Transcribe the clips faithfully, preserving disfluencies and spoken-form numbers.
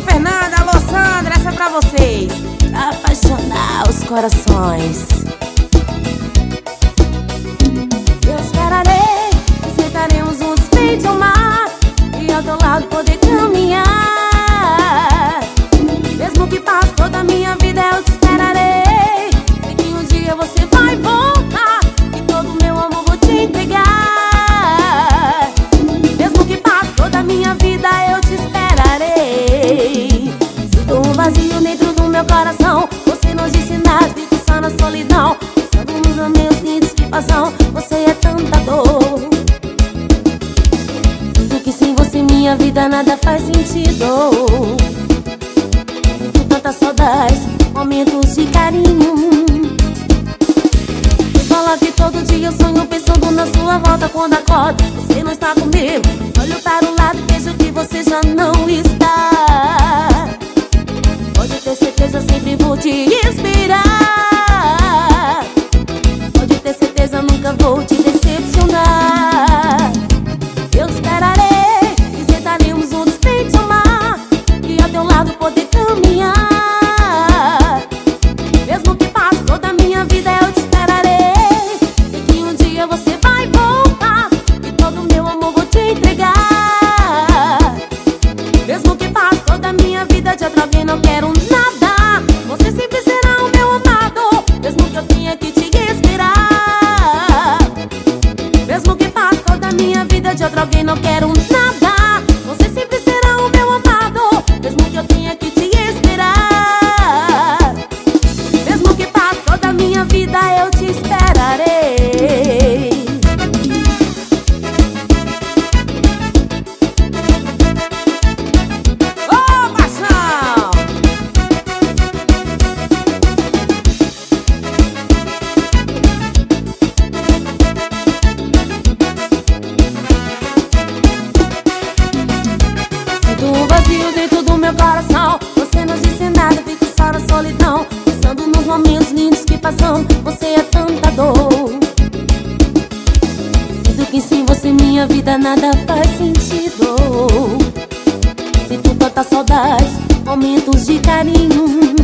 Fernanda, alô Sandra, essa é pra vocês, pra apaixonar os corações. Eu esperarei, sentaremos juntos feito ao mar, e ao teu lado poder caminhar. Mesmo que passe toda a minha vida, eu te esperarei. Sei que um dia você vai voltar, e todo o meu amor vou te entregar. Mesmo que passe toda a minha vida, eu te esperarei. Sinto um vazio dentro do meu coração, você não disse nada, fico só na solidão, pensando nos meus lindos que passam. Você é tanta dor, sinto que sem você minha vida nada faz sentido. Sinto tantas saudades, momentos de carinho. Fala que todo dia eu sonho pensando na sua volta. Quando acordo, você não está comigo. Olho para o lado e vejo que você já não está. Pode ter certeza, sempre vou te inspirar. Pode ter certeza, nunca vou te decepcionar. Eu te esperarei e sentaremos juntos feito ao mar, e ao teu lado poder caminhar. Mesmo que passe toda a minha vida, eu te esperarei. Sei que um dia você vai voltar, e todo o meu amor vou te entregar. Mesmo que passe toda a minha vida, de outro alguém não quero nada. Você sempre será o meu amado, mesmo que eu tenha que te esperar. Mesmo que passe toda a minha vida, de outro alguém não quero nada. Você sempre será o meu amado, mesmo que eu tenha que te esperar. Mesmo que passe toda a minha vida, eu te esperarei. Ô, paixão! Sinto um vazio dentro do meu coração, você não disse nada, fico só na solidão, pensando nos momentos lindos que passam. Você é tanta dor, sinto que sem você minha vida nada faz sentido. Sinto tantas saudades, momentos de carinho.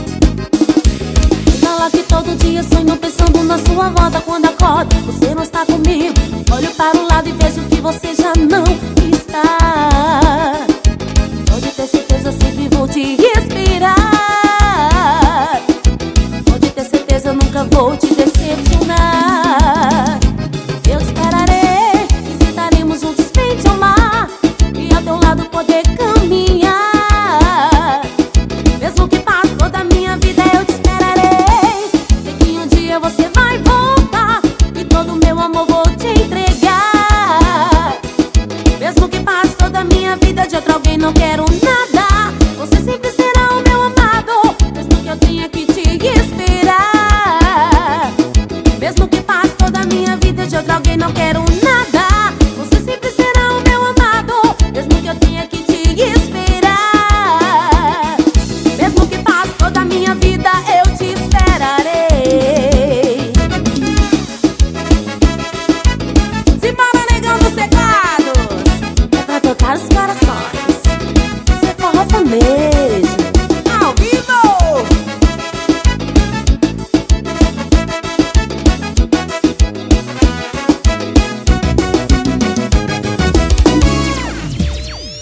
Fala que todo dia sonho pensando na sua volta. Quando acordo, você não está comigo. Olho para o lado e vejo que você já não está. Pode ter certeza, sempre vou te inspirar. Pode ter certeza, nunca vou te decepcionar. Eu te esperarei e sentaremos juntos feito ao mar, e ao teu lado poder caminhar. Mesmo que passe toda a minha vida, eu te esperarei. Sei que um dia você vai voltar, e todo o meu amor vou te entregar. Mesmo que passe toda a minha vida, de outro alguém não quero nada. Você sempre será o meu amado, mesmo que eu tenha que te esperar. Mesmo que passe toda a minha vida, de outro alguém não quero nada. Você sempre será o meu amado, mesmo que eu tenha que te esperar. Mesmo que passe toda a minha vida, eu te esperarei. Simbora, negão dos teclados, é pra tocar os corações.